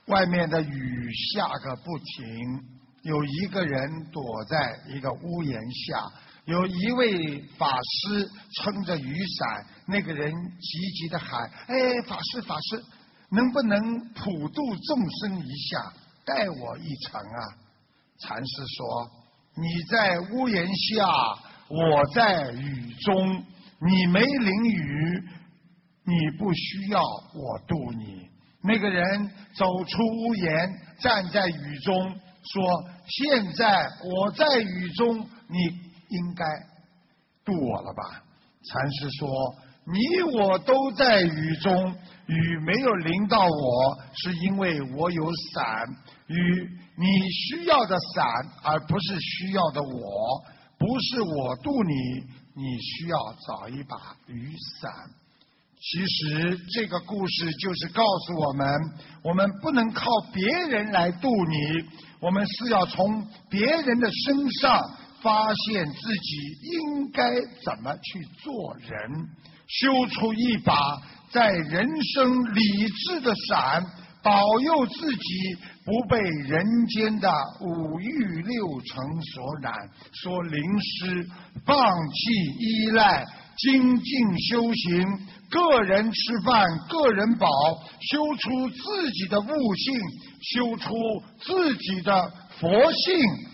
外面的雨下个不停，有一个人躲在一个屋檐下，有一位法师撑着雨伞，那个人急急地喊：哎，法师法师，能不能普度众生一下，带我一程啊？禅师说：你在屋檐下，我在雨中，你没淋雨，你不需要我渡你。那个人走出屋檐，站在雨中，说：现在我在雨中，你应该渡我了吧？禅师说：你我都在雨中，雨没有淋到我，是因为我有伞。雨你需要的伞，而不是需要的我，不是我渡你，你需要找一把雨伞。其实这个故事就是告诉我们，我们不能靠别人来渡你，我们是要从别人的身上发现自己应该怎么去做人，修出一把在人生理智的伞，保佑自己不被人间的五欲六尘所染，所淋湿，放弃依赖，精进修行，个人吃饭个人饱，修出自己的悟性，修出自己的佛性，